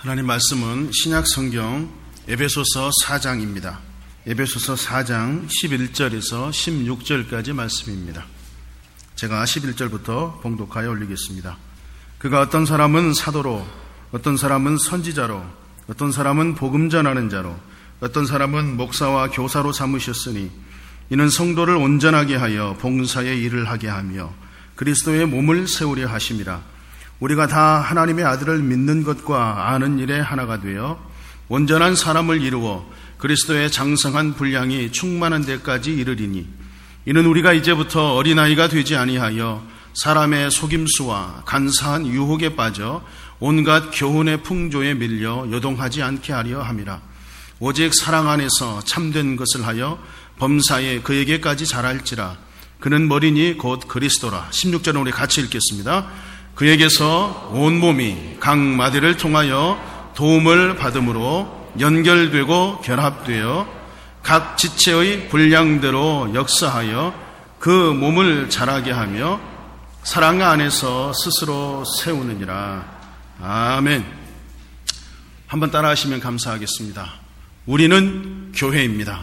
하나님 말씀은 신약 성경 에베소서 4장입니다. 에베소서 4장 11절에서 16절까지 말씀입니다. 제가 11절부터 봉독하여 올리겠습니다. 그가 어떤 사람은 사도로, 어떤 사람은 선지자로, 어떤 사람은 복음 전하는 자로, 어떤 사람은 목사와 교사로 삼으셨으니 이는 성도를 온전하게 하여 봉사의 일을 하게 하며 그리스도의 몸을 세우려 하심이라. 우리가 다 하나님의 아들을 믿는 것과 아는 일에 하나가 되어 온전한 사람을 이루어 그리스도의 장성한 분량이 충만한 데까지 이르리니 이는 우리가 이제부터 어린아이가 되지 아니하여 사람의 속임수와 간사한 유혹에 빠져 온갖 교훈의 풍조에 밀려 요동하지 않게 하려 함이라. 오직 사랑 안에서 참된 것을 하여 범사에 그에게까지 자랄지라. 그는 머리니 곧 그리스도라. 16절은 우리 같이 읽겠습니다. 그에게서 온몸이 각 마디를 통하여 도움을 받음으로 연결되고 결합되어 각 지체의 분량대로 역사하여 그 몸을 자라게 하며 사랑 안에서 스스로 세우느니라. 아멘. 한번 따라하시면 감사하겠습니다. 우리는 교회입니다.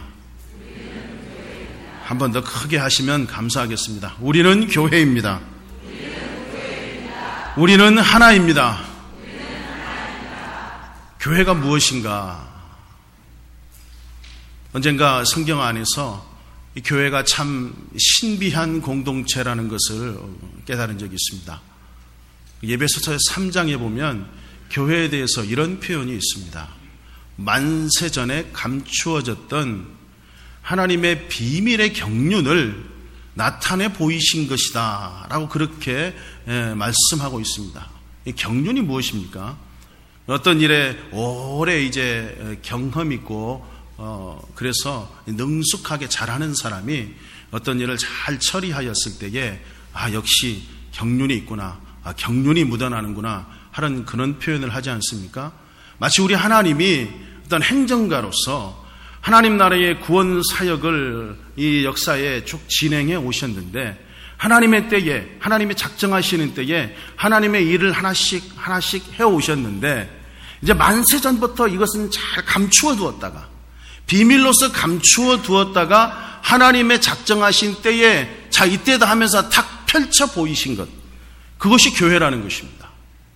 한번 더 크게 하시면 감사하겠습니다. 우리는 교회입니다. 우리는 하나입니다. 교회가 무엇인가? 언젠가 성경 안에서 이 교회가 참 신비한 공동체라는 것을 깨달은 적이 있습니다. 에베소서 3장에 보면 교회에 대해서 이런 표현이 있습니다. 만세전에 감추어졌던 하나님의 비밀의 경륜을 나타내 보이신 것이다 라고 그렇게 말씀하고 있습니다. 이 경륜이 무엇입니까? 어떤 일에 오래 이제 경험 있고 그래서 능숙하게 잘하는 사람이 어떤 일을 잘 처리하였을 때에 역시 경륜이 있구나, 경륜이 묻어나는구나 하는 그런 표현을 하지 않습니까? 마치 우리 하나님이 어떤 행정가로서 하나님 나라의 구원 사역을 이 역사에 쭉 진행해 오셨는데 하나님의 때에, 하나님이 작정하시는 때에 하나님의 일을 하나씩 해 오셨는데 이제 만세 전부터 이것은 잘 감추어 두었다가 비밀로서 감추어 두었다가 하나님의 작정하신 때에 자 이때다 하면서 탁 펼쳐 보이신 것, 그것이 교회라는 것입니다.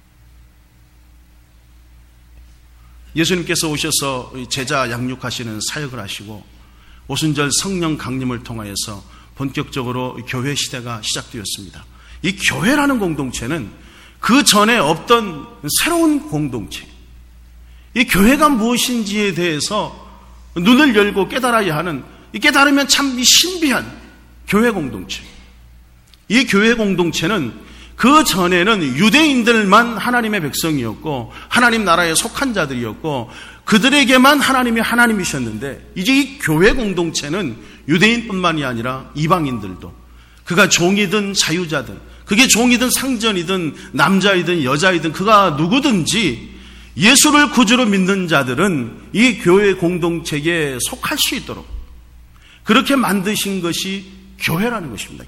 예수님께서 오셔서 제자 양육하시는 사역을 하시고 오순절 성령 강림을 통하여서 본격적으로 교회 시대가 시작되었습니다. 이 교회라는 공동체는 그 전에 없던 새로운 공동체, 이 교회가 무엇인지에 대해서 눈을 열고 깨달아야 하는, 깨달으면 참 신비한 교회 공동체. 이 교회 공동체는 그 전에는 유대인들만 하나님의 백성이었고 하나님 나라에 속한 자들이었고 그들에게만 하나님이 하나님이셨는데 이제 이 교회 공동체는 유대인뿐만이 아니라 이방인들도, 그가 종이든 자유자든, 그게 종이든 상전이든 남자이든 여자이든 그가 누구든지 예수를 구주로 믿는 자들은 이 교회 공동체에 속할 수 있도록 그렇게 만드신 것이 교회라는 것입니다.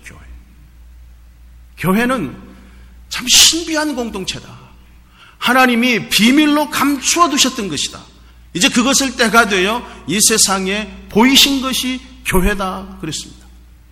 교회는 참 신비한 공동체다. 하나님이 비밀로 감추어 두셨던 것이다. 이제 그것을 때가 되어 이 세상에 보이신 것이 교회다 그랬습니다.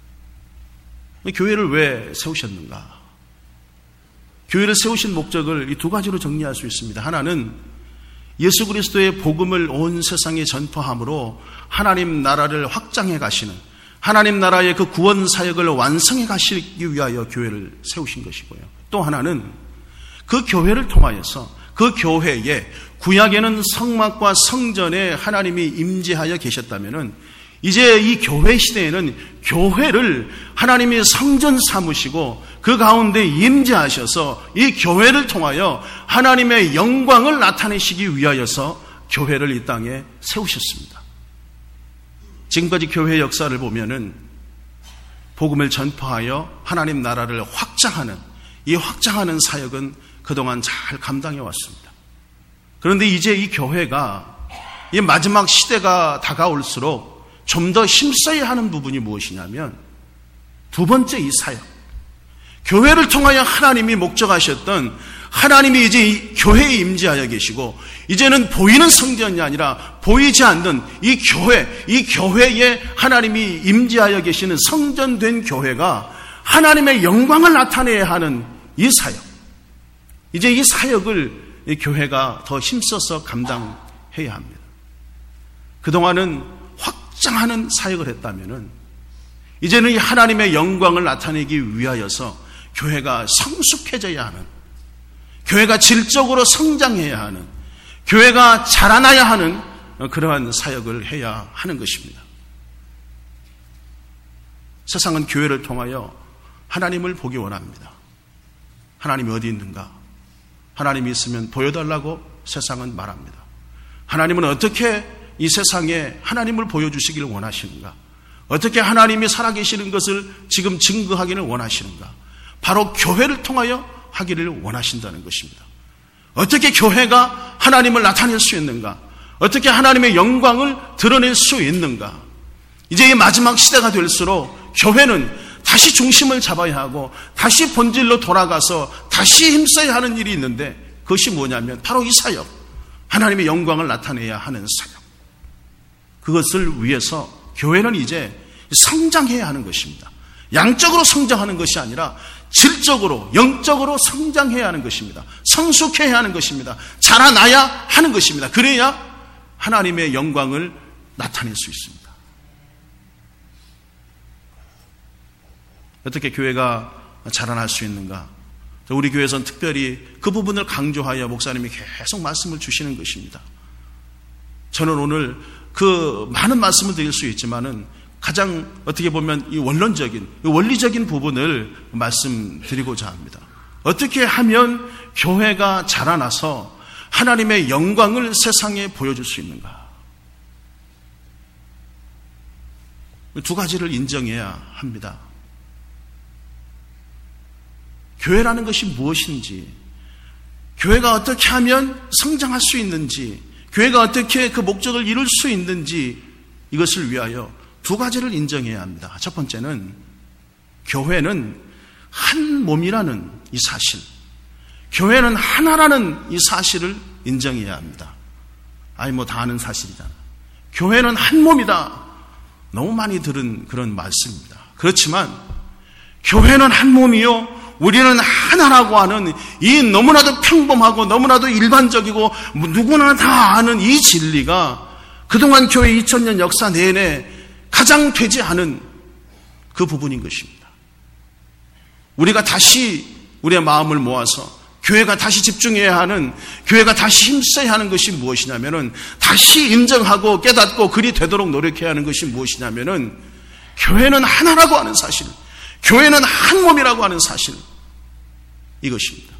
교회를 왜 세우셨는가? 교회를 세우신 목적을 이 두 가지로 정리할 수 있습니다. 하나는 예수 그리스도의 복음을 온 세상에 전파함으로 하나님 나라를 확장해 가시는, 하나님 나라의 그 구원 사역을 완성해 가시기 위하여 교회를 세우신 것이고요. 또 하나는 그 교회를 통하여서 그 교회에 구약에는 성막과 성전에 하나님이 임재하여 계셨다면은 이제 이 교회 시대에는 교회를 하나님이 성전 삼으시고 그 가운데 임재하셔서 이 교회를 통하여 하나님의 영광을 나타내시기 위하여서 교회를 이 땅에 세우셨습니다. 지금까지 교회 역사를 보면은 복음을 전파하여 하나님 나라를 확장하는, 이 확장하는 사역은 그동안 잘 감당해 왔습니다. 그런데 이제 이 교회가 이 마지막 시대가 다가올수록 좀 더 힘써야 하는 부분이 무엇이냐면 두 번째 이 사역, 교회를 통하여 하나님이 목적하셨던 하나님이 이제 이 교회에 임재하여 계시고 이제는 보이는 성전이 아니라 보이지 않는 이 교회에 하나님이 임재하여 계시는 성전된 교회가 하나님의 영광을 나타내야 하는 이 사역. 이제 이 사역을 이 교회가 더 힘써서 감당해야 합니다. 그동안은 확장하는 사역을 했다면은 이제는 이 하나님의 영광을 나타내기 위하여서 교회가 성숙해져야 하는, 교회가 질적으로 성장해야 하는, 교회가 자라나야 하는 그러한 사역을 해야 하는 것입니다. 세상은 교회를 통하여 하나님을 보기 원합니다. 하나님이 어디 있는가? 하나님이 있으면 보여달라고 세상은 말합니다. 하나님은 어떻게 이 세상에 하나님을 보여주시기를 원하시는가? 어떻게 하나님이 살아계시는 것을 지금 증거하기를 원하시는가? 바로 교회를 통하여 하기를 원하신다는 것입니다. 어떻게 교회가 하나님을 나타낼 수 있는가? 어떻게 하나님의 영광을 드러낼 수 있는가? 이제 이 마지막 시대가 될수록 교회는 다시 중심을 잡아야 하고 다시 본질로 돌아가서 다시 힘써야 하는 일이 있는데 그것이 뭐냐면 바로 이 사역, 하나님의 영광을 나타내야 하는 사역. 그것을 위해서 교회는 이제 성장해야 하는 것입니다. 양적으로 성장하는 것이 아니라 질적으로, 영적으로 성장해야 하는 것입니다. 성숙해야 하는 것입니다. 자라나야 하는 것입니다. 그래야 하나님의 영광을 나타낼 수 있습니다. 어떻게 교회가 자라날 수 있는가? 우리 교회에서는 특별히 그 부분을 강조하여 목사님이 계속 말씀을 주시는 것입니다. 저는 오늘 그 많은 말씀을 드릴 수 있지만은 가장 어떻게 보면 이 원리적인 부분을 말씀드리고자 합니다. 어떻게 하면 교회가 자라나서 하나님의 영광을 세상에 보여줄 수 있는가? 두 가지를 인정해야 합니다. 교회라는 것이 무엇인지, 교회가 어떻게 하면 성장할 수 있는지, 교회가 어떻게 그 목적을 이룰 수 있는지, 이것을 위하여 두 가지를 인정해야 합니다. 첫 번째는 교회는 한 몸이라는 이 사실, 교회는 하나라는 이 사실을 인정해야 합니다. 다 아는 사실이잖아. 교회는 한 몸이다. 너무 많이 들은 그런 말씀입니다. 그렇지만 교회는 한 몸이요, 우리는 하나라고 하는 이 너무나도 평범하고 너무나도 일반적이고 누구나 다 아는 이 진리가 그동안 교회 2000년 역사 내내 가장 되지 않은 그 부분인 것입니다. 우리가 다시 우리의 마음을 모아서 교회가 다시 집중해야 하는, 교회가 다시 힘써야 하는 것이 무엇이냐면은, 다시 인정하고 깨닫고 그리 되도록 노력해야 하는 것이 무엇이냐면은, 교회는 하나라고 하는 사실, 교회는 한 몸이라고 하는 사실, 이것입니다.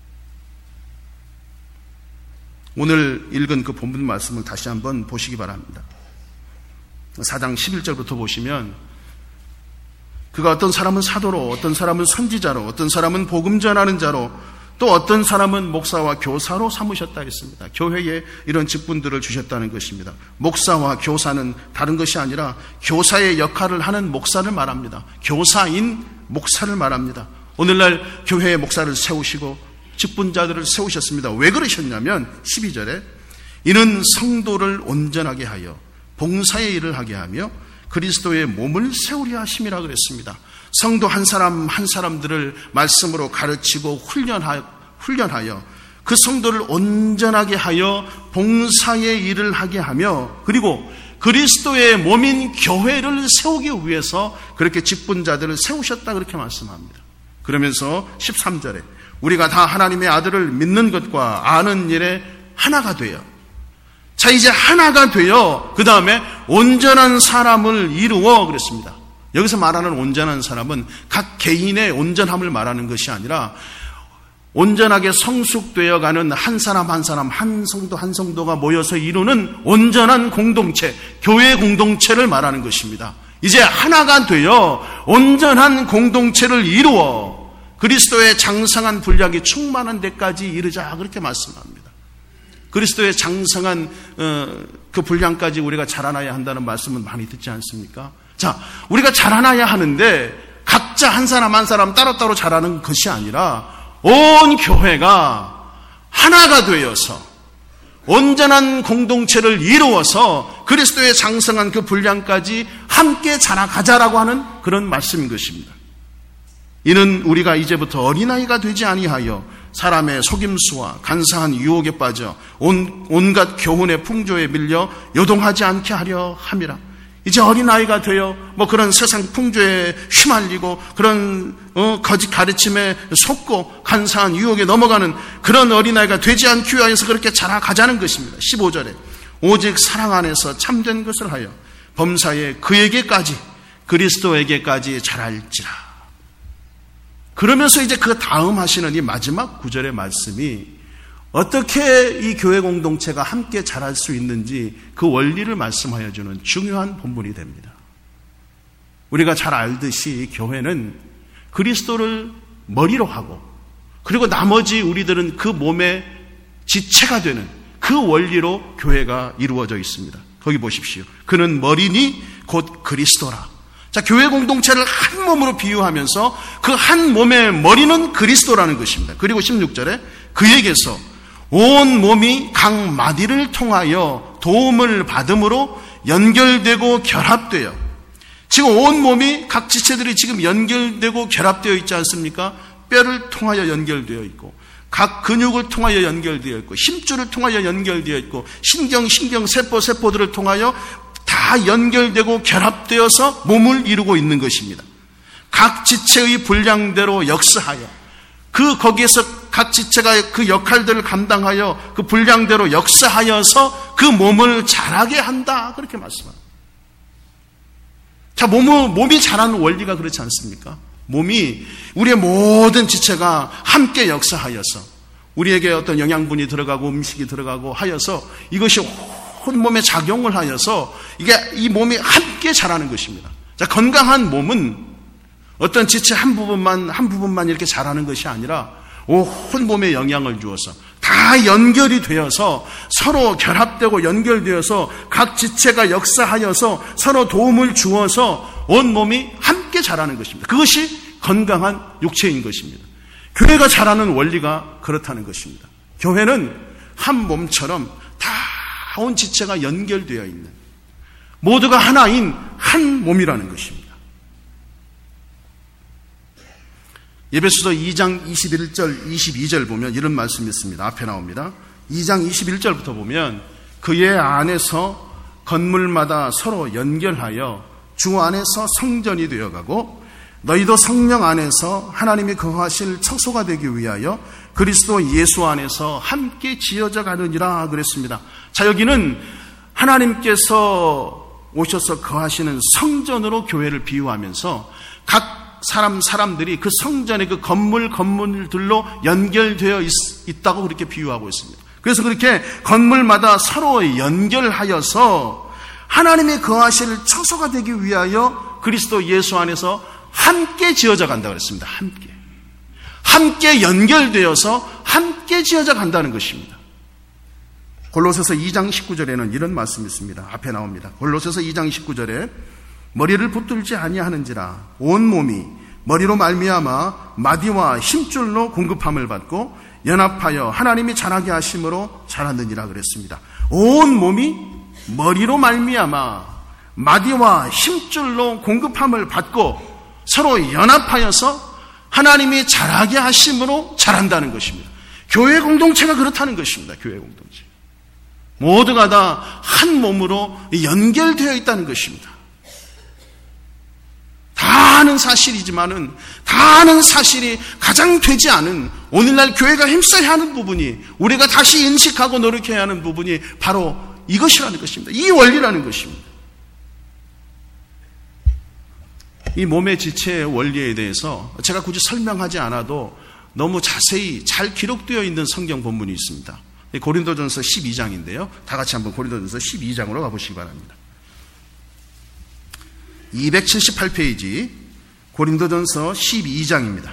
오늘 읽은 그 본문 말씀을 다시 한번 보시기 바랍니다. 4장 11절부터 보시면, 그가 어떤 사람은 사도로, 어떤 사람은 선지자로, 어떤 사람은 복음 전하는 자로, 또 어떤 사람은 목사와 교사로 삼으셨다 했습니다. 교회에 이런 직분들을 주셨다는 것입니다. 목사와 교사는 다른 것이 아니라 교사의 역할을 하는 목사를 말합니다. 교사인 목사를 말합니다. 오늘날 교회의 목사를 세우시고 직분자들을 세우셨습니다. 왜 그러셨냐면 12절에 이는 성도를 온전하게 하여 봉사의 일을 하게 하며 그리스도의 몸을 세우려 하심이라 그랬습니다. 성도 한 사람 한 사람들을 말씀으로 가르치고 훈련하여 그 성도를 온전하게 하여 봉사의 일을 하게 하며, 그리고 그리스도의 몸인 교회를 세우기 위해서 그렇게 직분자들을 세우셨다, 그렇게 말씀합니다. 그러면서 13절에 우리가 다 하나님의 아들을 믿는 것과 아는 일에 하나가 되어, 자 이제 하나가 되어 그 다음에 온전한 사람을 이루어 그랬습니다. 여기서 말하는 온전한 사람은 각 개인의 온전함을 말하는 것이 아니라 온전하게 성숙되어가는 한 사람 한 사람, 한 성도 한 성도가 모여서 이루는 온전한 공동체, 교회 공동체를 말하는 것입니다. 이제 하나가 되어 온전한 공동체를 이루어 그리스도의 장성한 분량이 충만한 데까지 이르자, 그렇게 말씀합니다. 그리스도의 장성한 그 분량까지 우리가 자라나야 한다는 말씀은 많이 듣지 않습니까? 자, 우리가 자라나야 하는데 각자 한 사람 한 사람 따로따로 자라는 것이 아니라 온 교회가 하나가 되어서 온전한 공동체를 이루어서 그리스도의 장성한 그 분량까지 함께 자라가자라고 하는 그런 말씀인 것입니다. 이는 우리가 이제부터 어린아이가 되지 아니하여 사람의 속임수와 간사한 유혹에 빠져 온갖 교훈의 풍조에 밀려 요동하지 않게 하려 함이라. 이제 어린아이가 되어 그런 세상 풍조에 휘말리고 그런 거짓 가르침에 속고 간사한 유혹에 넘어가는 그런 어린아이가 되지 않기 위하여서 그렇게 자라가자는 것입니다. 15절에 오직 사랑 안에서 참된 것을 하여 범사에 그에게까지 그리스도에게까지 자랄지라. 그러면서 이제 그 다음 하시는 이 마지막 구절의 말씀이 어떻게 이 교회 공동체가 함께 자랄 수 있는지 그 원리를 말씀하여 주는 중요한 본문이 됩니다. 우리가 잘 알듯이 교회는 그리스도를 머리로 하고 그리고 나머지 우리들은 그 몸의 지체가 되는 그 원리로 교회가 이루어져 있습니다. 거기 보십시오. 그는 머리니 곧 그리스도라. 자, 교회 공동체를 한 몸으로 비유하면서 그 한 몸의 머리는 그리스도라는 것입니다. 그리고 16절에 그에게서 온 몸이 각 마디를 통하여 도움을 받음으로 연결되고 결합되어, 지금 온 몸이 각 지체들이 지금 연결되고 결합되어 있지 않습니까? 뼈를 통하여 연결되어 있고 각 근육을 통하여 연결되어 있고 힘줄을 통하여 연결되어 있고 신경, 세포들을 통하여 다 연결되고 결합되어서 몸을 이루고 있는 것입니다. 각 지체의 분량대로 역사하여 거기에서 각 지체가 그 역할들을 감당하여 그 분량대로 역사하여서 그 몸을 자라게 한다. 그렇게 말씀합니다. 자, 몸이 자라는 원리가 그렇지 않습니까? 몸이 우리의 모든 지체가 함께 역사하여서 우리에게 어떤 영양분이 들어가고 음식이 들어가고 하여서 이것이 온몸에 작용을 하여서 이 몸이 함께 자라는 것입니다. 자, 건강한 몸은 어떤 지체 한 부분만 이렇게 자라는 것이 아니라 온 몸에 영향을 주어서 다 연결이 되어서 서로 결합되고 연결되어서 각 지체가 역사하여서 서로 도움을 주어서 온 몸이 함께 자라는 것입니다. 그것이 건강한 육체인 것입니다. 교회가 자라는 원리가 그렇다는 것입니다. 교회는 한 몸처럼 다 온 지체가 연결되어 있는 모두가 하나인 한 몸이라는 것입니다. 에베소서 2장 21절 22절 보면 이런 말씀이 있습니다. 앞에 나옵니다. 2장 21절부터 보면 그의 안에서 건물마다 서로 연결하여 주 안에서 성전이 되어가고 너희도 성령 안에서 하나님이 거하실 처소가 되기 위하여 그리스도 예수 안에서 함께 지어져 가느니라 그랬습니다. 자, 여기는 하나님께서 오셔서 거하시는 성전으로 교회를 비유하면서 각 사람들이 그 성전의 그 건물들로 연결되어 있다고 그렇게 비유하고 있습니다. 그래서 그렇게 건물마다 서로 연결하여서 하나님이 거하실 처소가 되기 위하여 그리스도 예수 안에서 함께 지어져 간다고 그랬습니다. 함께 연결되어서 함께 지어져 간다는 것입니다. 골로새서 2장 19절에는 이런 말씀이 있습니다. 앞에 나옵니다. 골로새서 2장 19절에 머리를 붙들지 아니하는지라 온 몸이 머리로 말미암아 마디와 힘줄로 공급함을 받고 연합하여 하나님이 자라게 하심으로 자랐느니라 그랬습니다. 온 몸이 머리로 말미암아 마디와 힘줄로 공급함을 받고 서로 연합하여서 하나님이 자라게 하심으로 자란다는 것입니다. 교회 공동체가 그렇다는 것입니다. 교회 공동체. 모두가 다 한 몸으로 연결되어 있다는 것입니다. 다 아는 사실이지만은 다 아는 사실이 가장 되지 않은 오늘날 교회가 힘써야 하는 부분이 우리가 다시 인식하고 노력해야 하는 부분이 바로 이것이라는 것입니다. 이 원리라는 것입니다. 이 몸의 지체의 원리에 대해서 제가 굳이 설명하지 않아도 너무 자세히 잘 기록되어 있는 성경 본문이 있습니다. 고린도전서 12장인데요. 다 같이 한번 고린도전서 12장으로 가보시기 바랍니다. 278페이지 고린도전서 12장입니다.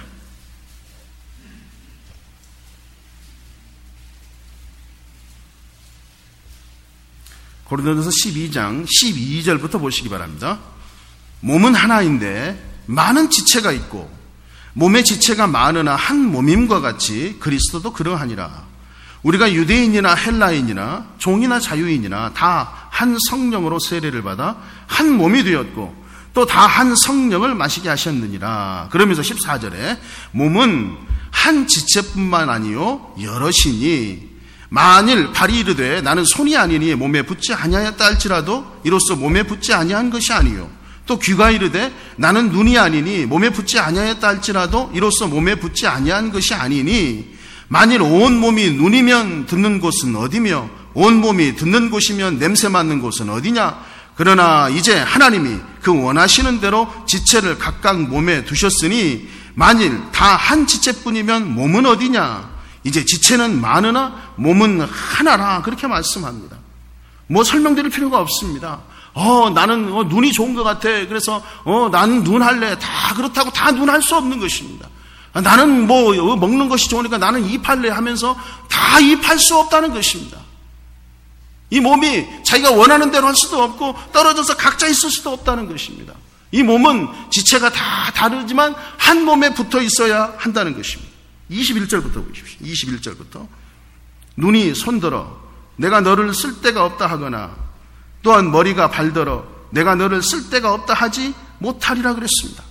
고린도전서 12장 12절부터 보시기 바랍니다. 몸은 하나인데 많은 지체가 있고 몸의 지체가 많으나 한 몸임과 같이 그리스도도 그러하니라. 우리가 유대인이나 헬라인이나 종이나 자유인이나 다 한 성령으로 세례를 받아 한 몸이 되었고 또 다 한 성령을 마시게 하셨느니라. 그러면서 14절에 몸은 한 지체뿐만 아니요 여럿이니 만일 발이 이르되 나는 손이 아니니 몸에 붙지 아니하였다 할지라도 이로써 몸에 붙지 아니한 것이 아니요 또 귀가 이르되 나는 눈이 아니니 몸에 붙지 아니하였다 할지라도 이로써 몸에 붙지 아니한 것이 아니니 만일 온 몸이 눈이면 듣는 곳은 어디며 온 몸이 듣는 곳이면 냄새 맡는 곳은 어디냐. 그러나 이제 하나님이 그 원하시는 대로 지체를 각각 몸에 두셨으니 만일 다 한 지체뿐이면 몸은 어디냐. 이제 지체는 많으나 몸은 하나라. 그렇게 말씀합니다. 뭐 설명드릴 필요가 없습니다. 나는 눈이 좋은 것 같아. 그래서 나는 눈 할래. 다 그렇다고 다 눈 할 수 없는 것입니다. 나는 뭐 먹는 것이 좋으니까 나는 입할래 하면서 다 입할 수 없다는 것입니다. 이 몸이 자기가 원하는 대로 할 수도 없고 떨어져서 각자 있을 수도 없다는 것입니다. 이 몸은 지체가 다 다르지만 한 몸에 붙어 있어야 한다는 것입니다. 21절부터 보십시오. 21절부터 눈이 손들어 내가 너를 쓸 데가 없다 하거나 또한 머리가 발들어 내가 너를 쓸 데가 없다 하지 못하리라 그랬습니다.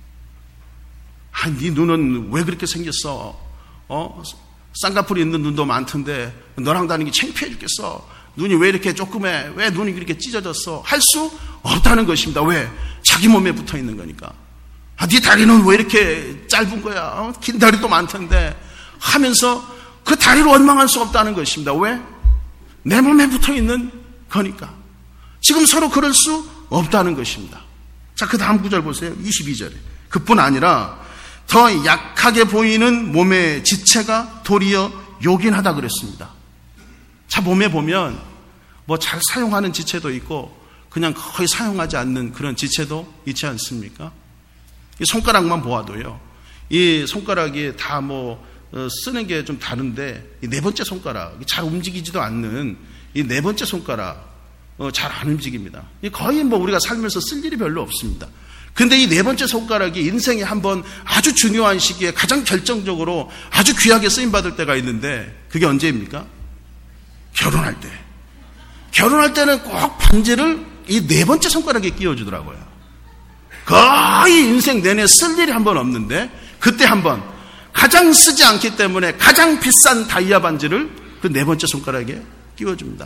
네 눈은 왜 그렇게 생겼어? 쌍꺼풀이 있는 눈도 많던데 너랑 다니기 창피해 죽겠어. 눈이 왜 이렇게 조그매? 왜 눈이 그렇게 찢어졌어? 할 수 없다는 것입니다. 왜? 자기 몸에 붙어 있는 거니까. 네 다리는 왜 이렇게 짧은 거야? 긴 다리도 많던데 하면서 그 다리를 원망할 수 없다는 것입니다. 왜? 내 몸에 붙어 있는 거니까. 지금 서로 그럴 수 없다는 것입니다. 자, 그 다음 구절 보세요. 22절에. 그뿐 아니라 더 약하게 보이는 몸의 지체가 도리어 요긴하다 그랬습니다. 자, 몸에 보면 뭐 잘 사용하는 지체도 있고 그냥 거의 사용하지 않는 그런 지체도 있지 않습니까? 이 손가락만 보아도요. 이 손가락이 다 쓰는 게 좀 다른데 이 네 번째 손가락, 잘 움직이지도 않는 이 네 번째 손가락 잘 안 움직입니다. 거의 우리가 살면서 쓸 일이 별로 없습니다. 근데 이 네 번째 손가락이 인생에 한번 아주 중요한 시기에 가장 결정적으로 아주 귀하게 쓰임받을 때가 있는데 그게 언제입니까? 결혼할 때. 결혼할 때는 꼭 반지를 이 네 번째 손가락에 끼워주더라고요. 거의 인생 내내 쓸 일이 한 번 없는데 그때 한번 가장 쓰지 않기 때문에 가장 비싼 다이아 반지를 그 네 번째 손가락에 끼워줍니다.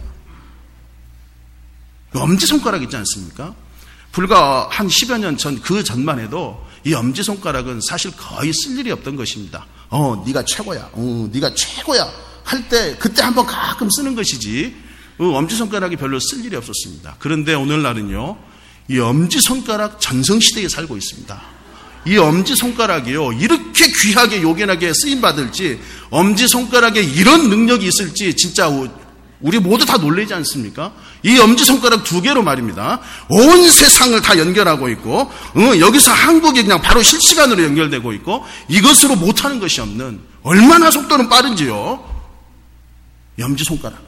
엄지손가락 있지 않습니까? 불과 한 10여 년 전, 그 전만 해도 이 엄지손가락은 사실 거의 쓸 일이 없던 것입니다. 네가 최고야. 네가 최고야. 할 때, 그때 한번 가끔 쓰는 것이지, 엄지손가락이 별로 쓸 일이 없었습니다. 그런데 오늘날은요, 이 엄지손가락 전성시대에 살고 있습니다. 이 엄지손가락이요, 이렇게 귀하게 요긴하게 쓰임받을지, 엄지손가락에 이런 능력이 있을지, 진짜 우리 모두 다 놀라지 않습니까? 이 엄지손가락 두 개로 말입니다. 온 세상을 다 연결하고 있고, 여기서 한국이 그냥 바로 실시간으로 연결되고 있고, 이것으로 못하는 것이 없는, 얼마나 속도는 빠른지요? 이 엄지손가락.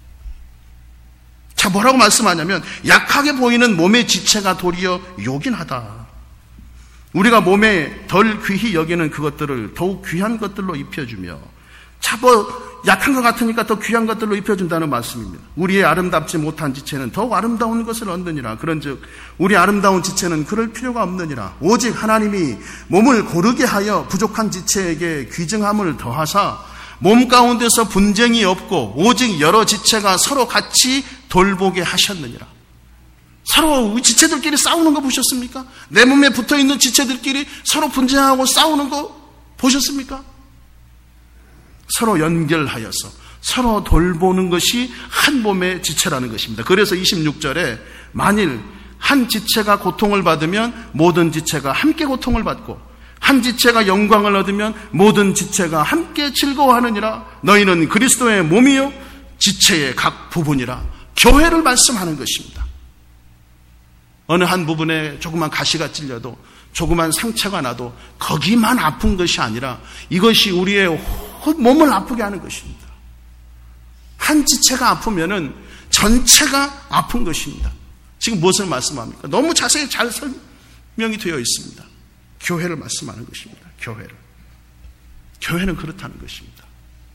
자, 뭐라고 말씀하냐면, 약하게 보이는 몸의 지체가 도리어 요긴하다. 우리가 몸에 덜 귀히 여기는 그것들을 더욱 귀한 것들로 입혀주며, 자, 약한 것 같으니까 더 귀한 것들로 입혀준다는 말씀입니다. 우리의 아름답지 못한 지체는 더욱 아름다운 것을 얻느니라. 그런즉 우리 아름다운 지체는 그럴 필요가 없느니라. 오직 하나님이 몸을 고르게 하여 부족한 지체에게 귀증함을 더하사 몸 가운데서 분쟁이 없고 오직 여러 지체가 서로 같이 돌보게 하셨느니라. 서로 지체들끼리 싸우는 거 보셨습니까? 내 몸에 붙어있는 지체들끼리 서로 분쟁하고 싸우는 거 보셨습니까? 서로 연결하여서 서로 돌보는 것이 한 몸의 지체라는 것입니다. 그래서 26절에 만일 한 지체가 고통을 받으면 모든 지체가 함께 고통을 받고 한 지체가 영광을 얻으면 모든 지체가 함께 즐거워하느니라. 너희는 그리스도의 몸이요 지체의 각 부분이라. 교회를 말씀하는 것입니다. 어느 한 부분에 조그만 가시가 찔려도 조그만 상처가 나도 거기만 아픈 것이 아니라 이것이 우리의 몸을 아프게 하는 것입니다. 한 지체가 아프면은 전체가 아픈 것입니다. 지금 무엇을 말씀합니까? 너무 자세히 잘 설명이 되어 있습니다. 교회를 말씀하는 것입니다. 교회를. 교회는 그렇다는 것입니다.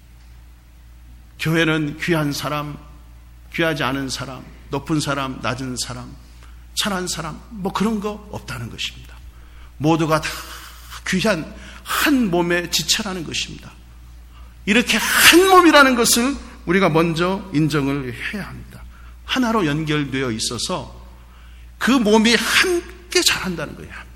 교회는 귀한 사람, 귀하지 않은 사람, 높은 사람, 낮은 사람, 천한 사람, 뭐 그런 거 없다는 것입니다. 모두가 다 귀한 한 몸의 지체라는 것입니다. 이렇게 한 몸이라는 것을 우리가 먼저 인정을 해야 합니다. 하나로 연결되어 있어서 그 몸이 함께 자란다는 거예요. 함께.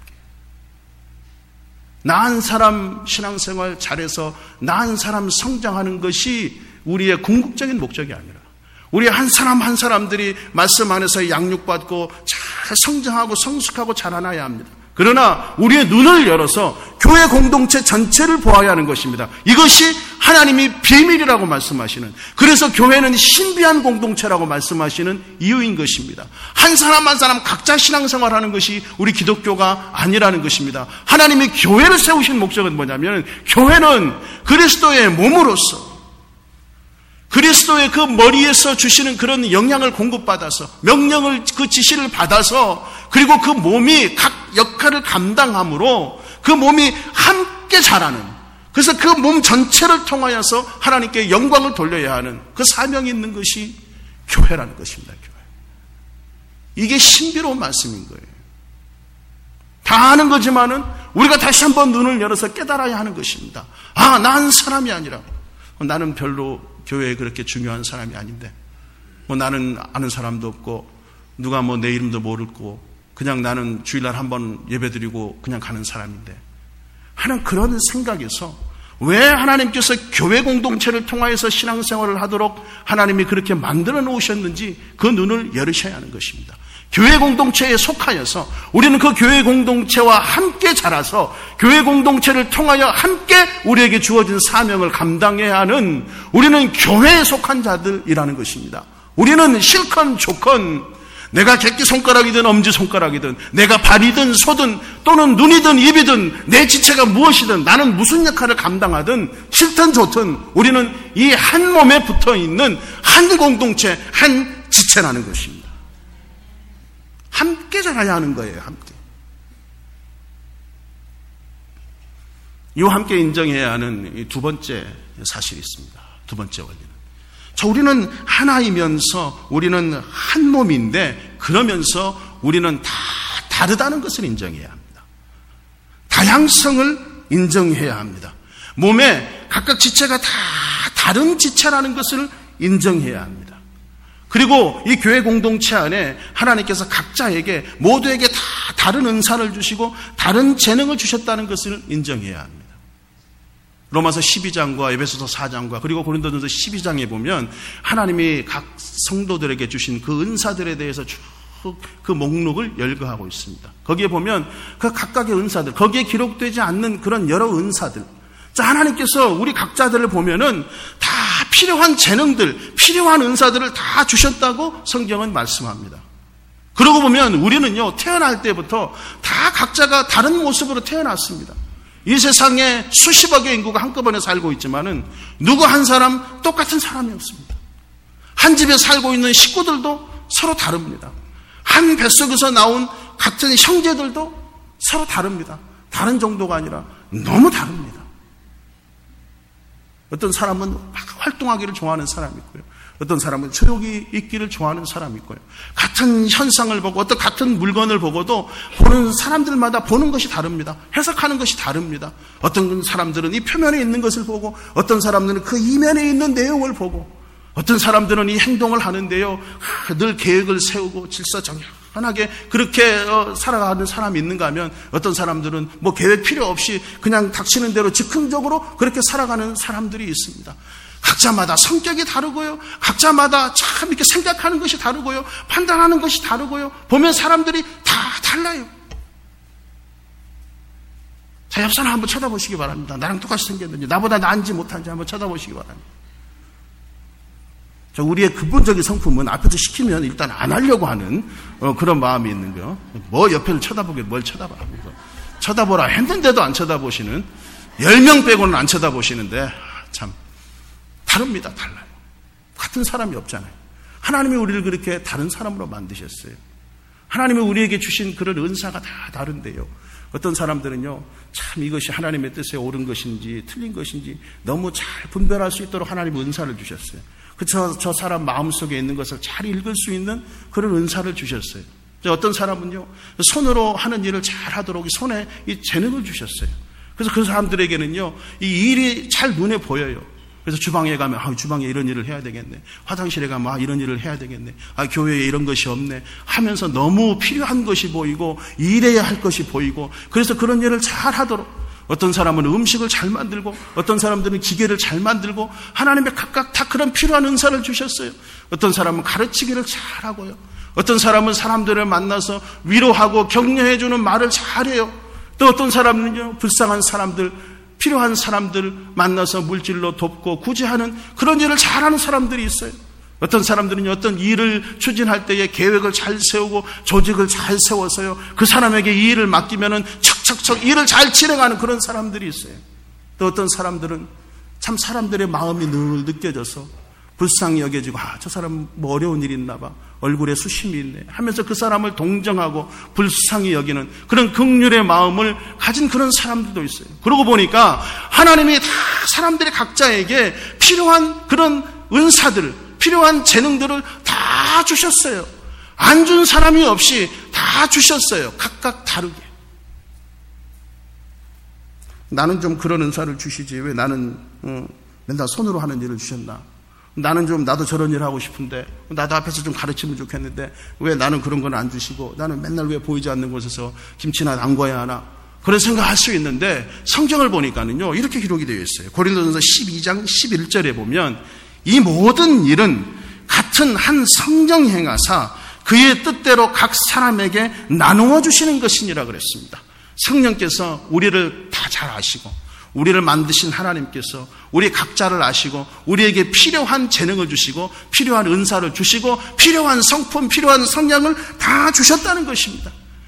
나은 사람 신앙생활 잘해서 나은 사람 성장하는 것이 우리의 궁극적인 목적이 아니라 우리 한 사람 한 사람들이 말씀 안에서 양육받고 잘 성장하고 성숙하고 자라나야 합니다. 그러나 우리의 눈을 열어서 교회 공동체 전체를 보아야 하는 것입니다. 이것이 하나님이 비밀이라고 말씀하시는, 그래서 교회는 신비한 공동체라고 말씀하시는 이유인 것입니다. 한 사람 한 사람 각자 신앙생활하는 것이 우리 기독교가 아니라는 것입니다. 하나님이 교회를 세우신 목적은 뭐냐면, 교회는 그리스도의 몸으로서 그리스도의 그 머리에서 주시는 그런 영향을 공급받아서, 명령을, 그 지시를 받아서, 그리고 그 몸이 각 역할을 감당함으로 그 몸이 함께 자라는, 그래서 그 몸 전체를 통하여서 하나님께 영광을 돌려야 하는 그 사명이 있는 것이 교회라는 것입니다. 교회. 이게 신비로운 말씀인 거예요. 다 아는 거지만은 우리가 다시 한번 눈을 열어서 깨달아야 하는 것입니다. 아, 난 사람이 아니라, 나는 별로 교회에 그렇게 중요한 사람이 아닌데, 뭐 나는 아는 사람도 없고 누가 뭐 내 이름도 모르고 그냥 나는 주일날 한번 예배드리고 그냥 가는 사람인데 하는 그런 생각에서 왜 하나님께서 교회 공동체를 통하여서 신앙생활을 하도록 하나님이 그렇게 만들어 놓으셨는지 그 눈을 열으셔야 하는 것입니다. 교회 공동체에 속하여서 우리는 그 교회 공동체와 함께 자라서 교회 공동체를 통하여 함께 우리에게 주어진 사명을 감당해야 하는, 우리는 교회에 속한 자들이라는 것입니다. 우리는 실컷 좋건 내가 새끼손가락이든 엄지손가락이든 내가 발이든 소든 또는 눈이든 입이든 내 지체가 무엇이든 나는 무슨 역할을 감당하든 싫든 좋든 우리는 이 한 몸에 붙어있는 한 공동체, 한 지체라는 것입니다. 함께 자라야 하는 거예요. 함께. 이 함께 인정해야 하는 두 번째 사실이 있습니다. 두 번째 원리는, 우리는 하나이면서 우리는 한 몸인데 그러면서 우리는 다 다르다는 것을 인정해야 합니다. 다양성을 인정해야 합니다. 몸에 각각 지체가 다 다른 지체라는 것을 인정해야 합니다. 그리고 이 교회 공동체 안에 하나님께서 각자에게 모두에게 다 다른 은사를 주시고 다른 재능을 주셨다는 것을 인정해야 합니다. 로마서 12장과 에베소서 4장과 그리고 고린도전서 12장에 보면 하나님이 각 성도들에게 주신 그 은사들에 대해서 쭉 그 목록을 열거하고 있습니다. 거기에 보면 그 각각의 은사들, 거기에 기록되지 않는 그런 여러 은사들, 자, 하나님께서 우리 각자들을 보면은 다 필요한 재능들, 필요한 은사들을 다 주셨다고 성경은 말씀합니다. 그러고 보면 우리는요, 태어날 때부터 다 각자가 다른 모습으로 태어났습니다. 이 세상에 수십억의 인구가 한꺼번에 살고 있지만은 누구 한 사람 똑같은 사람이 없습니다. 한 집에 살고 있는 식구들도 서로 다릅니다. 한 뱃속에서 나온 같은 형제들도 서로 다릅니다. 다른 정도가 아니라 너무 다릅니다. 어떤 사람은 막 활동하기를 좋아하는 사람이 있고요. 어떤 사람은 조용히 있기를 좋아하는 사람이 있고요. 같은 현상을 보고 어떤 같은 물건을 보고도 보는 사람들마다 보는 것이 다릅니다. 해석하는 것이 다릅니다. 어떤 사람들은 이 표면에 있는 것을 보고 어떤 사람들은 그 이면에 있는 내용을 보고 어떤 사람들은 이 행동을 하는데요, 늘 계획을 세우고 질서정연하게 그렇게 살아가는 사람이 있는가 하면 어떤 사람들은 뭐 계획 필요 없이 그냥 닥치는 대로 즉흥적으로 그렇게 살아가는 사람들이 있습니다. 각자마다 성격이 다르고요, 각자마다 참 이렇게 생각하는 것이 다르고요, 판단하는 것이 다르고요, 보면 사람들이 다 달라요. 자, 옆 사람 한번 쳐다보시기 바랍니다. 나랑 똑같이 생겼는지, 나보다 나은지 못한지 한번 쳐다보시기 바랍니다. 자, 우리의 근본적인 성품은 앞에서 시키면 일단 안 하려고 하는 그런 마음이 있는 거요. 뭐 옆에를 쳐다보게 뭘 쳐다봐. 쳐다보라 했는데도 안 쳐다보시는, 10명 빼고는 안 쳐다보시는데 참 다릅니다. 달라요. 같은 사람이 없잖아요. 하나님이 우리를 그렇게 다른 사람으로 만드셨어요. 하나님이 우리에게 주신 그런 은사가 다 다른데요, 어떤 사람들은요, 참 이것이 하나님의 뜻에 옳은 것인지 틀린 것인지 너무 잘 분별할 수 있도록 하나님 은사를 주셨어요. 저 사람 마음속에 있는 것을 잘 읽을 수 있는 그런 은사를 주셨어요. 어떤 사람은요, 손으로 하는 일을 잘 하도록 손에 이 재능을 주셨어요. 그래서 그 사람들에게는요, 이 일이 잘 눈에 보여요. 그래서 주방에 가면 주방에 이런 일을 해야 되겠네. 화장실에 가면 이런 일을 해야 되겠네. 교회에 이런 것이 없네 하면서 너무 필요한 것이 보이고 일해야 할 것이 보이고, 그래서 그런 일을 잘 하도록, 어떤 사람은 음식을 잘 만들고 어떤 사람들은 기계를 잘 만들고, 하나님의 각각 다 그런 필요한 은사를 주셨어요. 어떤 사람은 가르치기를 잘하고요, 어떤 사람은 사람들을 만나서 위로하고 격려해주는 말을 잘해요. 또 어떤 사람은요, 불쌍한 사람들, 필요한 사람들 만나서 물질로 돕고 구제하는 그런 일을 잘하는 사람들이 있어요. 어떤 사람들은 어떤 일을 추진할 때에 계획을 잘 세우고 조직을 잘 세워서요, 그 사람에게 이 일을 맡기면은 척척척 일을 잘 진행하는 그런 사람들이 있어요. 또 어떤 사람들은 참 사람들의 마음이 늘 느껴져서 불쌍히 여겨지고, 저 사람 뭐 어려운 일이 있나 봐, 얼굴에 수심이 있네 하면서 그 사람을 동정하고 불쌍히 여기는 그런 긍휼의 마음을 가진 그런 사람들도 있어요. 그러고 보니까 하나님이 다 사람들의 각자에게 필요한 그런 은사들을, 필요한 재능들을 다 주셨어요. 안 준 사람이 없이 다 주셨어요. 각각 다르게. 나는 좀 그런 은사를 주시지 왜 나는 맨날 손으로 하는 일을 주셨나? 나는 좀 나도 저런 일 하고 싶은데, 나도 앞에서 좀 가르치면 좋겠는데 왜 나는 그런 건 안 주시고, 나는 맨날 왜 보이지 않는 곳에서 김치나 담궈야 하나? 그런 생각할 수 있는데, 성경을 보니까는요, 이렇게 기록이 되어 있어요. 고린도전서 12장 11절에 보면, 이 모든 일은 같은 한 성령 행하사 그의 뜻대로 각 사람에게 나누어 주시는 것이니라 그랬습니다. 성령께서 우리를 다 잘 아시고, 우리를 만드신 하나님께서 우리 각자를 아시고 우리에게 필요한 재능을 주시고 필요한 은사를 주시고 필요한 성품, 필요한 성향을 다 주셨다는 것입니다.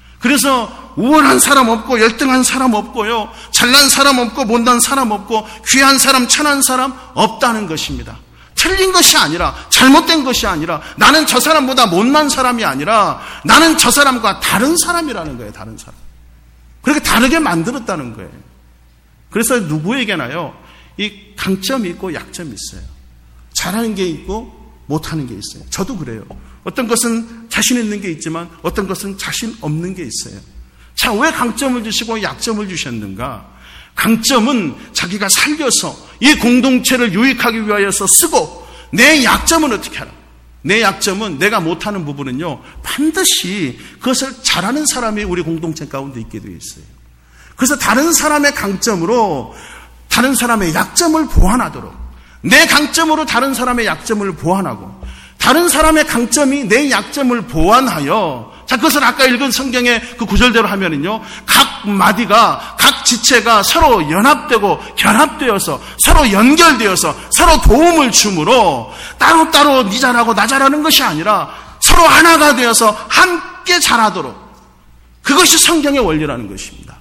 그래서 우월한 사람 없고 열등한 사람 없고요, 잘난 사람 없고 못난 사람 없고 귀한 사람, 천한 사람 없다는 것입니다. 틀린 것이 아니라, 잘못된 것이 아니라, 나는 저 사람보다 못난 사람이 아니라 나는 저 사람과 다른 사람이라는 거예요. 다른 사람. 그렇게 다르게 만들었다는 거예요. 그래서 누구에게나요, 이 강점이 있고 약점이 있어요. 잘하는 게 있고 못하는 게 있어요. 저도 그래요. 어떤 것은 자신 있는 게 있지만 어떤 것은 자신 없는 게 있어요. 자, 왜 강점을 주시고 약점을 주셨는가? 강점은 자기가 살려서 이 공동체를 유익하기 위하여서 쓰고, 내 약점은 어떻게 하나? 내 약점은, 내가 못하는 부분은요, 반드시 그것을 잘하는 사람이 우리 공동체 가운데 있게 되어 있어요. 그래서 다른 사람의 강점으로 다른 사람의 약점을 보완하도록, 내 강점으로 다른 사람의 약점을 보완하고, 다른 사람의 강점이 내 약점을 보완하여, 자, 그것을 아까 읽은 성경의 그 구절대로 하면은요, 각 마디가, 각 지체가 서로 연합되고 결합되어서 서로 연결되어서 서로 도움을 주므로 따로따로 니 잘하고 나 잘하는 것이 아니라 서로 하나가 되어서 함께 잘하도록, 그것이 성경의 원리라는 것입니다.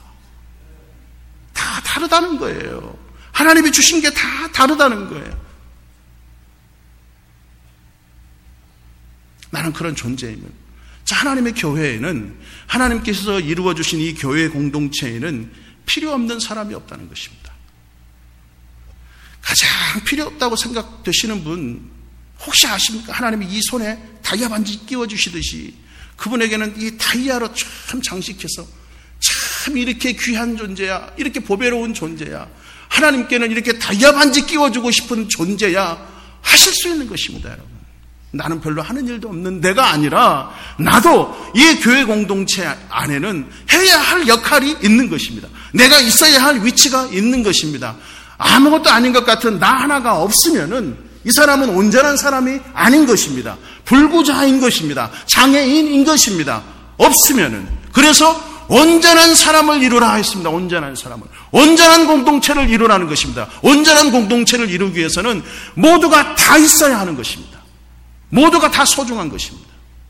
다 다르다는 거예요. 하나님이 주신 게 다 다르다는 거예요. 나는 그런 존재임을. 자, 하나님의 교회에는, 하나님께서 이루어주신 이 교회 공동체에는 필요 없는 사람이 없다는 것입니다. 가장 필요 없다고 생각되시는 분 혹시 아십니까? 하나님이 이 손에 다이아 반지 끼워주시듯이 그분에게는 이 다이아로 참 장식해서 참 이렇게 귀한 존재야, 이렇게 보배로운 존재야, 하나님께는 이렇게 다이아 반지 끼워주고 싶은 존재야 하실 수 있는 것입니다, 여러분. 나는 별로 하는 일도 없는 내가 아니라 나도 이 교회 공동체 안에는 해야 할 역할이 있는 것입니다. 내가 있어야 할 위치가 있는 것입니다. 아무것도 아닌 것 같은 나 하나가 없으면은 이 사람은 온전한 사람이 아닌 것입니다. 불구자인 것입니다. 장애인인 것입니다. 없으면은. 그래서 온전한 사람을 이루라 했습니다. 온전한 사람을. 온전한 공동체를 이루라는 것입니다. 온전한 공동체를 이루기 위해서는 모두가 다 있어야 하는 것입니다. 모두가 다 소중한 것입니다.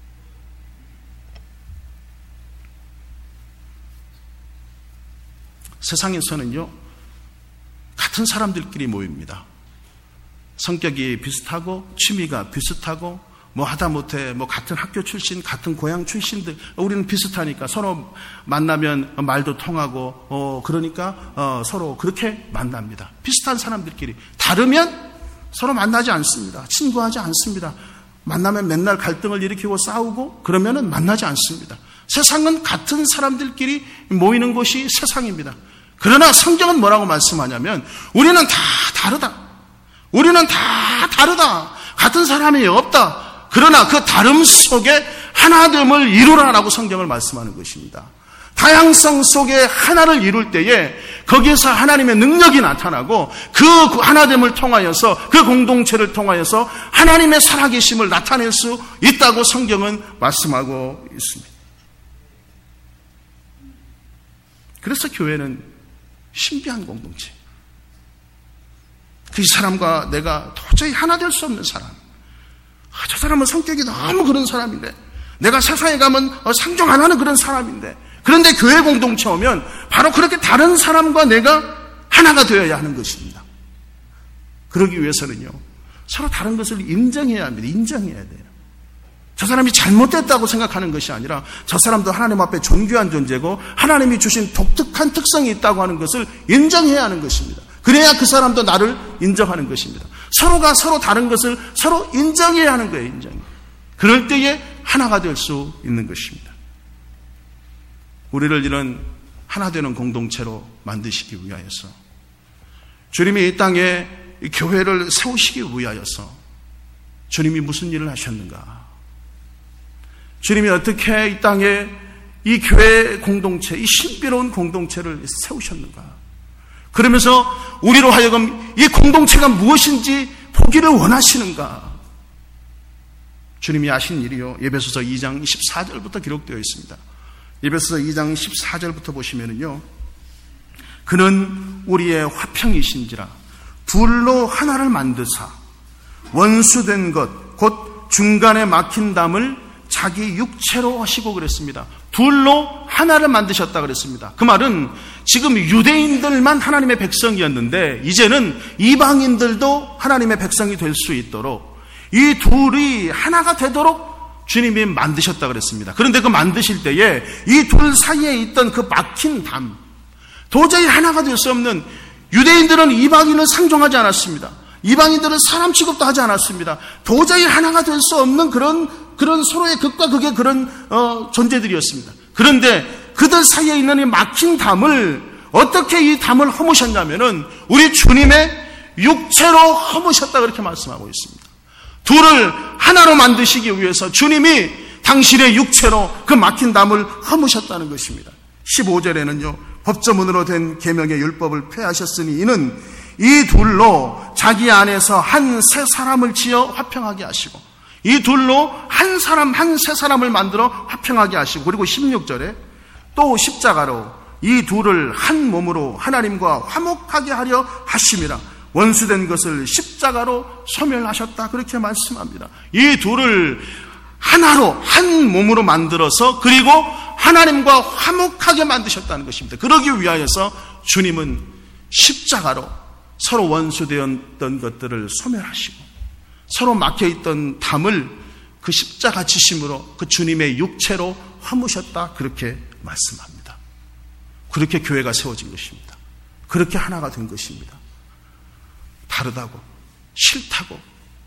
세상에서는요, 같은 사람들끼리 모입니다. 성격이 비슷하고 취미가 비슷하고 하다못해 같은 학교 출신, 같은 고향 출신들, 우리는 비슷하니까 서로 만나면 말도 통하고, 그러니까, 서로 그렇게 만납니다. 비슷한 사람들끼리. 다르면 서로 만나지 않습니다. 친구하지 않습니다. 만나면 맨날 갈등을 일으키고 싸우고, 그러면은 만나지 않습니다. 세상은 같은 사람들끼리 모이는 곳이 세상입니다. 그러나 성경은 뭐라고 말씀하냐면, 우리는 다 다르다. 우리는 다 다르다. 같은 사람이 없다. 그러나 그 다름 속에 하나됨을 이루라라고 성경을 말씀하는 것입니다. 다양성 속에 하나를 이룰 때에 거기에서 하나님의 능력이 나타나고 그 하나됨을 통하여서 그 공동체를 통하여서 하나님의 살아계심을 나타낼 수 있다고 성경은 말씀하고 있습니다. 그래서 교회는 신비한 공동체. 그 사람과 내가 도저히 하나 될 수 없는 사람. 저 사람은 성격이 너무 그런 사람인데, 내가 세상에 가면 상종 안 하는 그런 사람인데, 그런데 교회 공동체 오면 바로 그렇게 다른 사람과 내가 하나가 되어야 하는 것입니다. 그러기 위해서는요, 서로 다른 것을 인정해야 합니다. 인정해야 돼요. 저 사람이 잘못됐다고 생각하는 것이 아니라 저 사람도 하나님 앞에 존귀한 존재고 하나님이 주신 독특한 특성이 있다고 하는 것을 인정해야 하는 것입니다. 그래야 그 사람도 나를 인정하는 것입니다. 서로가 서로 다른 것을 서로 인정해야 하는 거예요. 인정. 그럴 때에 하나가 될 수 있는 것입니다. 우리를 이런 하나 되는 공동체로 만드시기 위하여서, 주님이 이 땅에 이 교회를 세우시기 위하여서 주님이 무슨 일을 하셨는가? 주님이 어떻게 이 땅에 이 교회 공동체, 이 신비로운 공동체를 세우셨는가? 그러면서 우리로 하여금 이 공동체가 무엇인지 보기를 원하시는가? 주님이 하신 일이요, 에베소서 2장 14절부터 기록되어 있습니다. 에베소서 2장 14절부터 보시면은요, 그는 우리의 화평이신지라 둘로 하나를 만드사 원수된 것 곧 중간에 막힌 담을 자기 육체로 하시고 그랬습니다. 둘로 하나를 만드셨다 그랬습니다. 그 말은 지금 유대인들만 하나님의 백성이었는데 이제는 이방인들도 하나님의 백성이 될 수 있도록 이 둘이 하나가 되도록 주님이 만드셨다 그랬습니다. 그런데 그 만드실 때에 이 둘 사이에 있던 그 막힌 담, 도저히 하나가 될 수 없는, 유대인들은 이방인을 상종하지 않았습니다. 이방인들은 사람 취급도 하지 않았습니다. 도저히 하나가 될 수 없는 그런 서로의 극과 극의 그런 존재들이었습니다. 그런데 그들 사이에 있는 이 막힌 담을 어떻게 이 담을 허무셨냐면은 우리 주님의 육체로 허무셨다 그렇게 말씀하고 있습니다. 둘을 하나로 만드시기 위해서 주님이 당신의 육체로 그 막힌 담을 허무셨다는 것입니다. 15절에는요, 법조문으로 된 계명의 율법을 폐하셨으니 이는 이 둘로 자기 안에서 한 새 사람을 지어 화평하게 하시고, 이 둘로 한 사람 한 새 사람을 만들어 화평하게 하시고, 그리고 16절에 또 십자가로 이 둘을 한 몸으로 하나님과 화목하게 하려 하심이라 원수된 것을 십자가로 소멸하셨다 그렇게 말씀합니다. 이 둘을 하나로 한 몸으로 만들어서 그리고 하나님과 화목하게 만드셨다는 것입니다. 그러기 위하여서 주님은 십자가로 서로 원수되었던 것들을 소멸하시고 서로 막혀있던 담을 그 십자가 지심으로 그 주님의 육체로 허무셨다 그렇게 말씀합니다. 그렇게 교회가 세워진 것입니다. 그렇게 하나가 된 것입니다. 다르다고, 싫다고,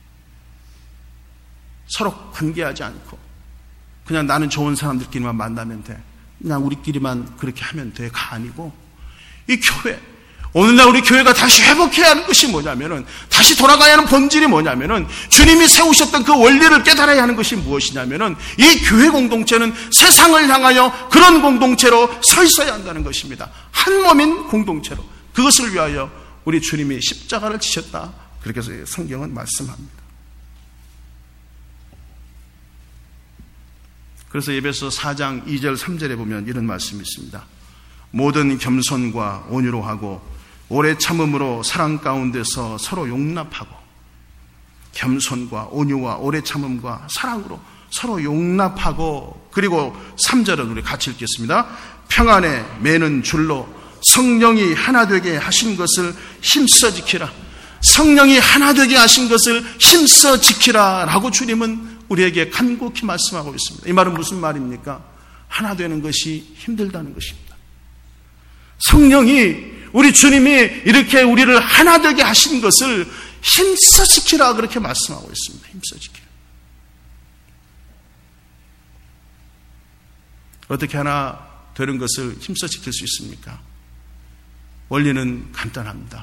서로 관계하지 않고 그냥 나는 좋은 사람들끼리만 만나면 돼, 그냥 우리끼리만 그렇게 하면 돼가 아니고, 이 교회, 오늘날 우리 교회가 다시 회복해야 하는 것이 뭐냐면은, 다시 돌아가야 하는 본질이 뭐냐면은, 주님이 세우셨던 그 원리를 깨달아야 하는 것이 무엇이냐면은, 이 교회 공동체는 세상을 향하여 그런 공동체로 서 있어야 한다는 것입니다. 한 몸인 공동체로. 그것을 위하여 우리 주님이 십자가를 지셨다 그렇게 해서 성경은 말씀합니다. 그래서 에베소 4장 2절 3절에 보면 이런 말씀이 있습니다. 모든 겸손과 온유로 하고 오래 참음으로 사랑 가운데서 서로 용납하고, 겸손과 온유와 오래 참음과 사랑으로 서로 용납하고, 그리고 3절은 우리 같이 읽겠습니다. 평안에 매는 줄로 성령이 하나 되게 하신 것을 힘써 지키라. 성령이 하나 되게 하신 것을 힘써 지키라 라고 주님은 우리에게 간곡히 말씀하고 있습니다. 이 말은 무슨 말입니까? 하나 되는 것이 힘들다는 것입니다. 성령이, 우리 주님이 이렇게 우리를 하나 되게 하신 것을 힘써 지키라, 그렇게 말씀하고 있습니다. 힘써 지키라. 어떻게 하나 되는 것을 힘써 지킬 수 있습니까? 원리는 간단합니다.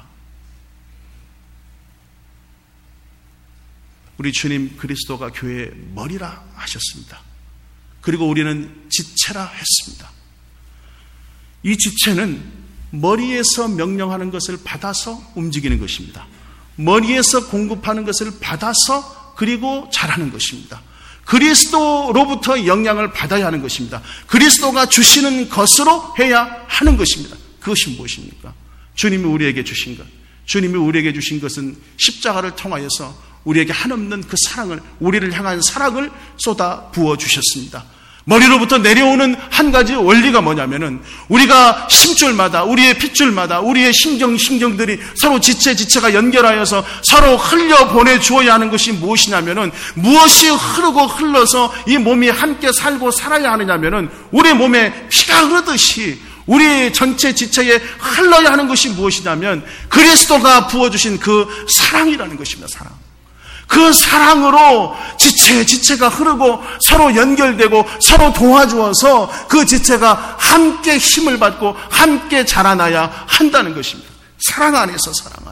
우리 주님 그리스도가 교회의 머리라 하셨습니다. 그리고 우리는 지체라 했습니다. 이 지체는 머리에서 명령하는 것을 받아서 움직이는 것입니다. 머리에서 공급하는 것을 받아서 그리고 잘하는 것입니다. 그리스도로부터 영향을 받아야 하는 것입니다. 그리스도가 주시는 것으로 해야 하는 것입니다. 그것이 무엇입니까? 주님이 우리에게 주신 것. 주님이 우리에게 주신 것은 십자가를 통하여서 우리에게 한없는 그 사랑을, 우리를 향한 사랑을 쏟아 부어 주셨습니다. 머리로부터 내려오는 한 가지 원리가 뭐냐면은, 우리가 심줄마다, 우리의 핏줄마다, 우리의 신경들이 서로 지체가 연결하여서 서로 흘려 보내주어야 하는 것이 무엇이냐면은, 무엇이 흐르고 흘러서 이 몸이 함께 살고 살아야 하느냐면은, 우리 몸에 피가 흐르듯이 우리 전체 지체에 흘러야 하는 것이 무엇이냐면, 그리스도가 부어주신 그 사랑이라는 것입니다. 사랑. 그 사랑으로 지체가 흐르고 서로 연결되고 서로 도와주어서 그 지체가 함께 힘을 받고 함께 자라나야 한다는 것입니다. 사랑 안에서.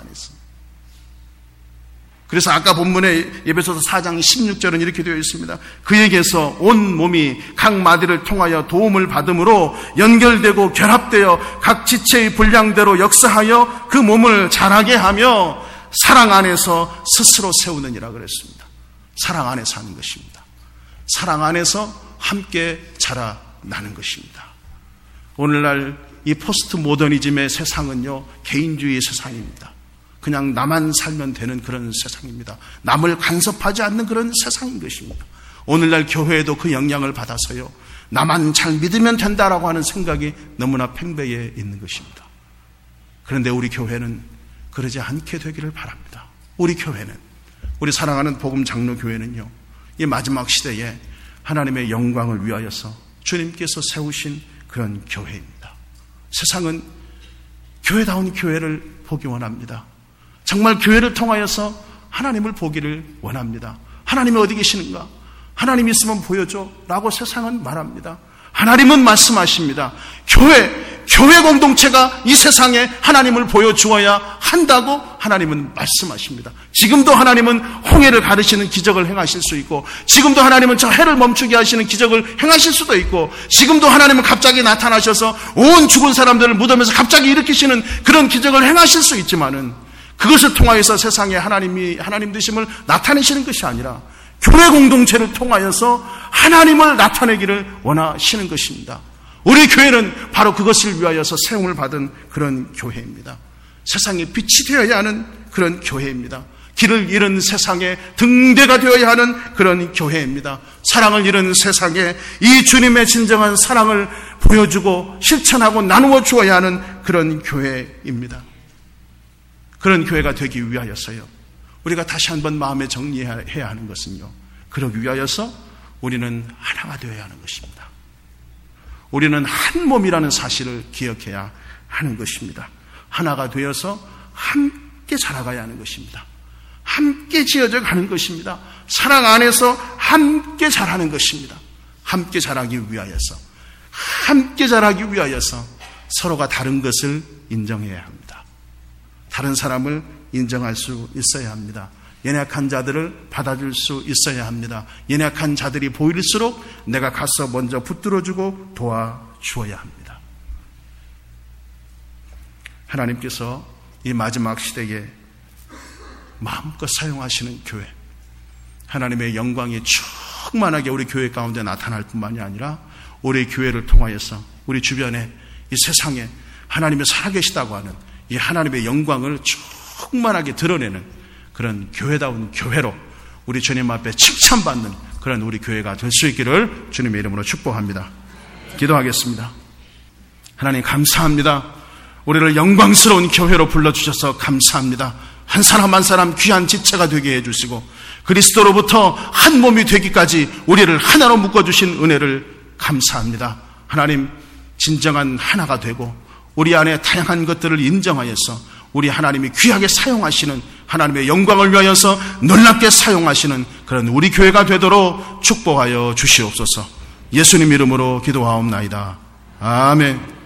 그래서 아까 본문에 에베소서 4장 16절은 이렇게 되어 있습니다. 그에게서 온 몸이 각 마디를 통하여 도움을 받음으로 연결되고 결합되어 각 지체의 분량대로 역사하여 그 몸을 자라게 하며 사랑 안에서 스스로 세우느니라 그랬습니다. 사랑 안에서 하는 것입니다. 사랑 안에서 함께 자라나는 것입니다. 오늘날 이 포스트 모더니즘의 세상은요, 개인주의 세상입니다. 그냥 나만 살면 되는 그런 세상입니다. 남을 간섭하지 않는 그런 세상인 것입니다. 오늘날 교회에도 그 영향을 받아서요, 나만 잘 믿으면 된다라고 하는 생각이 너무나 팽배해 있는 것입니다. 그런데 우리 교회는 그러지 않게 되기를 바랍니다. 우리 교회는, 우리 사랑하는 복음 장로교회는요, 이 마지막 시대에 하나님의 영광을 위하여서 주님께서 세우신 그런 교회입니다. 세상은 교회다운 교회를 보기 원합니다. 정말 교회를 통하여서 하나님을 보기를 원합니다. 하나님이 어디 계시는가? 하나님 있으면 보여줘 라고 세상은 말합니다. 하나님은 말씀하십니다. 교회 공동체가 이 세상에 하나님을 보여주어야 한다고 하나님은 말씀하십니다. 지금도 하나님은 홍해를 가르시는 기적을 행하실 수 있고, 지금도 하나님은 저 해를 멈추게 하시는 기적을 행하실 수도 있고, 지금도 하나님은 갑자기 나타나셔서 온 죽은 사람들을 무덤에서 갑자기 일으키시는 그런 기적을 행하실 수 있지만은, 그것을 통하여서 세상에 하나님 되심을 나타내시는 것이 아니라 교회 공동체를 통하여서 하나님을 나타내기를 원하시는 것입니다. 우리 교회는 바로 그것을 위하여서 세움을 받은 그런 교회입니다. 세상에 빛이 되어야 하는 그런 교회입니다. 길을 잃은 세상에 등대가 되어야 하는 그런 교회입니다. 사랑을 잃은 세상에 이 주님의 진정한 사랑을 보여주고 실천하고 나누어 주어야 하는 그런 교회입니다. 그런 교회가 되기 위하여서요, 우리가 다시 한번 마음에 정리해야 하는 것은요, 그러기 위하여서 우리는 하나가 되어야 하는 것입니다. 우리는 한 몸이라는 사실을 기억해야 하는 것입니다. 하나가 되어서 함께 자라가야 하는 것입니다. 함께 지어져 가는 것입니다. 사랑 안에서 함께 자라는 것입니다. 함께 자라기 위하여서 서로가 다른 것을 인정해야 합니다. 다른 사람을 인정할 수 있어야 합니다. 연약한 자들을 받아줄 수 있어야 합니다. 연약한 자들이 보일수록 내가 가서 먼저 붙들어주고 도와주어야 합니다. 하나님께서 이 마지막 시대에 마음껏 사용하시는 교회, 하나님의 영광이 충만하게 우리 교회 가운데 나타날 뿐만이 아니라 우리 교회를 통하여서 우리 주변에 이 세상에 하나님이 살아계시다고 하는 이 하나님의 영광을 충만하게 드러내는 그런 교회다운 교회로 우리 주님 앞에 칭찬받는 그런 우리 교회가 될 수 있기를 주님의 이름으로 축복합니다. 기도하겠습니다. 하나님 감사합니다. 우리를 영광스러운 교회로 불러주셔서 감사합니다. 한 사람 한 사람 귀한 지체가 되게 해주시고 그리스도로부터 한 몸이 되기까지 우리를 하나로 묶어주신 은혜를 감사합니다. 하나님, 진정한 하나가 되고 우리 안에 다양한 것들을 인정하여서 우리 하나님이 귀하게 사용하시는, 하나님의 영광을 위하여서 놀랍게 사용하시는 그런 우리 교회가 되도록 축복하여 주시옵소서. 예수님 이름으로 기도하옵나이다. 아멘.